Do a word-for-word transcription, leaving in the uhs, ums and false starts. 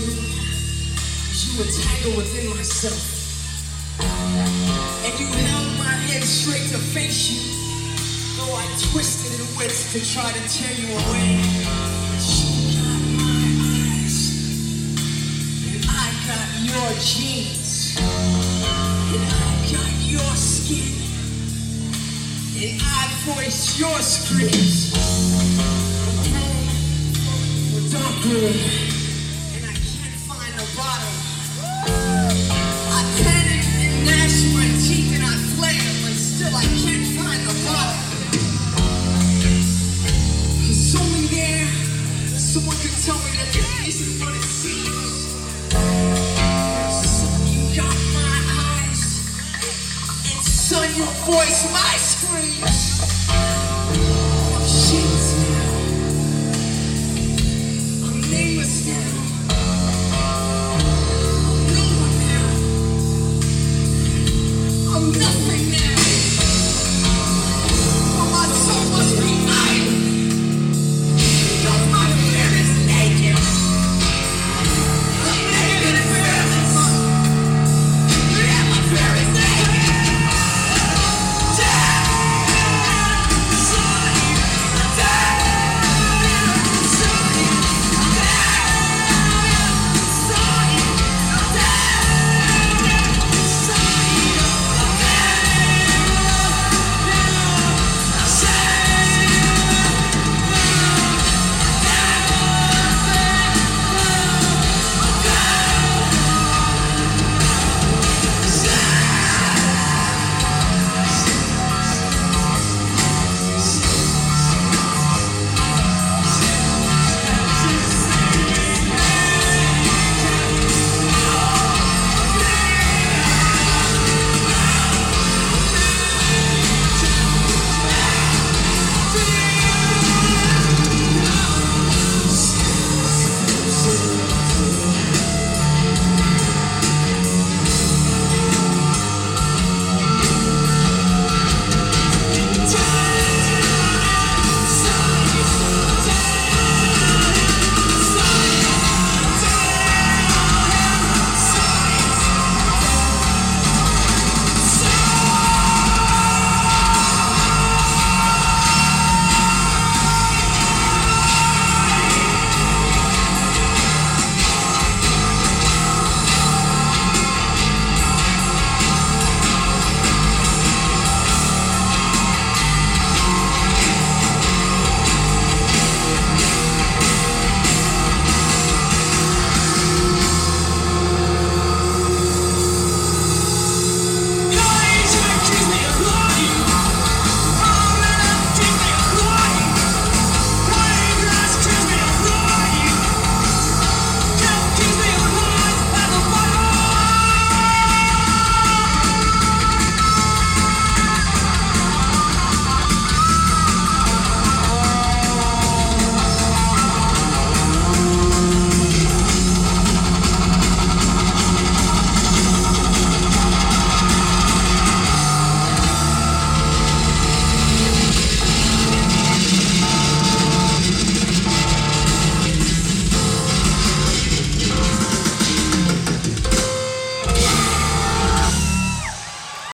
through as you were tangled within myself. And you held my head straight to face you, though I twisted and wits to try to tear you away. But you got my eyes, and I got your genes, and I got your skin, and I voice your screams. Dark room, and I can't find the bottom. I panic and gnash my teeth and I flare, but still I can't find the bottom. It's only there someone could tell me that this isn't what it seems. So you got my eyes, and son, your voice, my screams.